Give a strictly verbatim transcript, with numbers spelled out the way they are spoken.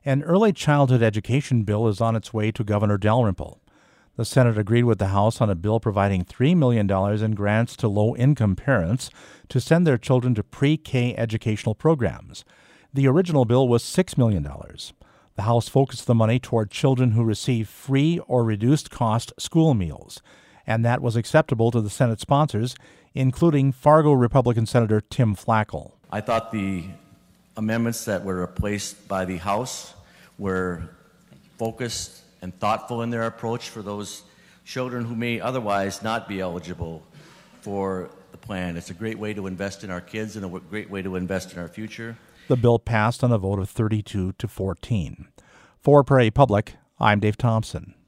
An early childhood education bill is on its way to Governor Dalrymple. The Senate agreed with the House on a bill providing three million dollars in grants to low-income parents to send their children to pre-K educational programs. The original bill was six million dollars. The House focused the money toward children who receive free or reduced-cost school meals, and that was acceptable to the Senate sponsors, including Fargo Republican Senator Tim Flackel. I thought the amendments that were placed by the House were focused and thoughtful in their approach for those children who may otherwise not be eligible for the plan. It's a great way to invest in our kids and a great way to invest in our future. The bill passed on a vote of thirty-two to fourteen. For Prairie Public, I'm Dave Thompson.